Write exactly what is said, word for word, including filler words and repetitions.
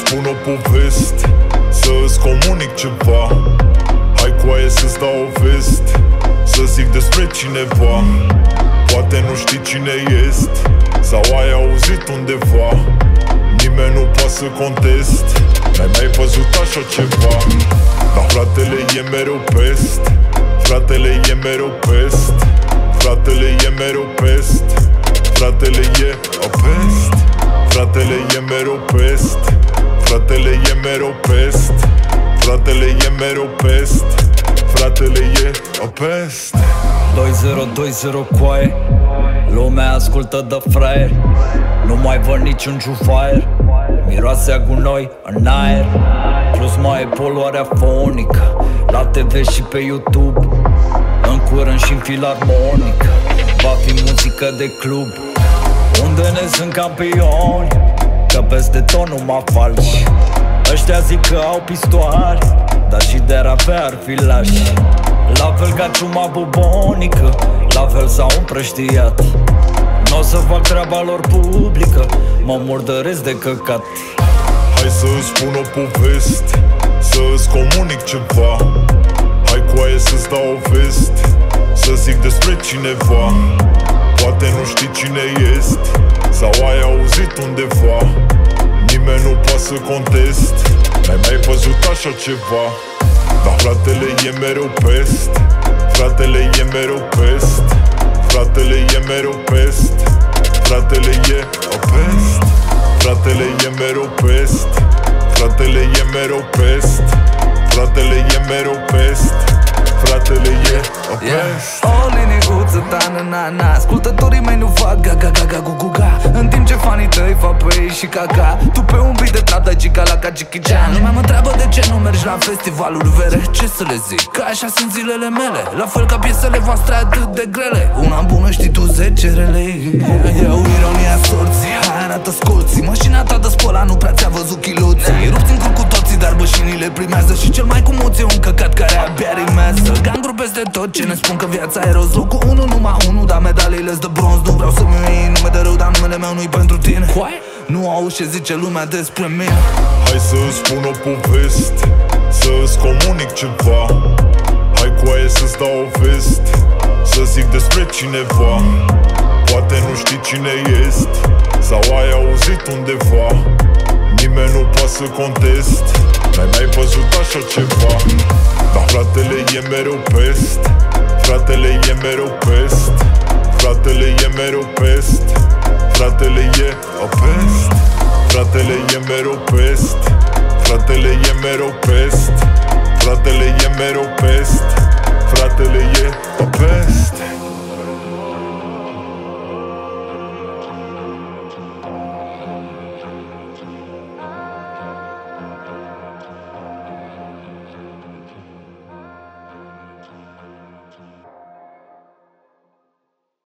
spun o poveste, să-ți comunic ceva. Hai cu aia să-ți dau o veste, să zic despre cineva. Poate nu știi cine este, sau ai auzit undeva. Nimeni nu poate să contest, n-ai mai văzut așa ceva. Dar fratele e mereu peste, fratele e mereu peste, fratele e mereu peste, fratele e o peste, fratele e mereu peste, fratele e mereu peste, fratele e mereu peste, fratele e o peste. Doi zero doi zero coaie, lumea ascultă de fraier. Nu mai văd niciun jufaier, miroase a gunoi în aer. Plus mai e poluarea fonică la T V și pe YouTube. În curând și în filarmonică va fi muzică de club, unde ne sunt campioni, că peste tot numai falși. Ăștia zic că au pistoare, dar și de rape ar fi lași. La fel ca ciuma bubonică, la fel s-au împrăștiat. N-o să fac treaba lor publică, mă murdăresc de căcat. Hai să-ți spun o poveste, să-ți comunic ceva. Hai cu aia să-ți dau o veste, să zic despre cineva. Poate nu știi cine este, sau ai auzit undeva. Nimeni nu poate să contest, n-ai mai văzut așa ceva. Dar fratele e mereu peste, fratele e mereu peste, fratele e mereu peste, fratele e o peste, fratele e mereu peste, fratele e mereu peste, fratele e mereu peste, fratele e o peste. O liniuță, ta-na-na-na, ascultătorii mei nu fac ga-ga-ga-ga-gu-gu-ga, în timp ce fanii tăi fac pe ei și caca. Tu pe un beat de trap dai gica la ca Jackie Chan. Lumea mă întreabă de ce nu mergi la festivalul vere. Ce să le zic, că așa sunt zilele mele, la fel ca piesele voastre atât de grele. Una bună știi tu zece rele. Eu ironia sorții, hai arată scoții. Mașina ta de spăla nu prea ți-a văzut chiloții. Rupți în cur cu toții, dar bășinile primează. Și cel mai cu moți e un căcat care abia rimează. Ganguri peste tot ce ne spun că viața e roz. Locul unu, numai unu, dar medaliile-s de bronz. Nu vreau să-mi iei nume de rău, dar numele meu nu-i pentru tine. Nu auzi ce zice lumea despre mine. Hai să-ți spun o poveste, să-ți comunic ceva. Hai cu aia să-ți dau o veste, să zic despre cineva. Poate nu știi cine este, sau ai auzit undeva. Nimeni nu poate să contest, n-ai mai văzut așa ceva. Dar fratele e mereu peste, fratele e mereu peste, fratele e mereu peste, fratele e o peste, fratele e mereu peste.